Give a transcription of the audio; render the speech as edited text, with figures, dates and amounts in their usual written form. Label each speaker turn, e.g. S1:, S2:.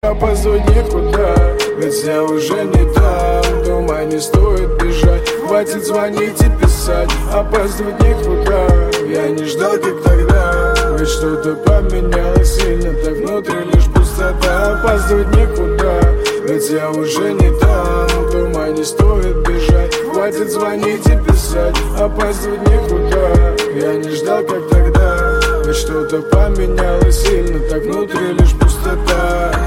S1: опаздывать некуда, ведь я уже не там. Думаю, не стоит бежать, хватит звонить и писать. Опаздывать некуда, я не ждал, как тогда, ведь что-то поменялось сильно, так внутри лишь пустота. Опаздывать некуда, ведь я уже не там. Думаю, не стоит бежать, хватит звонить и писать. Опаздывать некуда, я не ждал, как тогда, ведь что-то поменялось сильно, так внутри лишь пустота.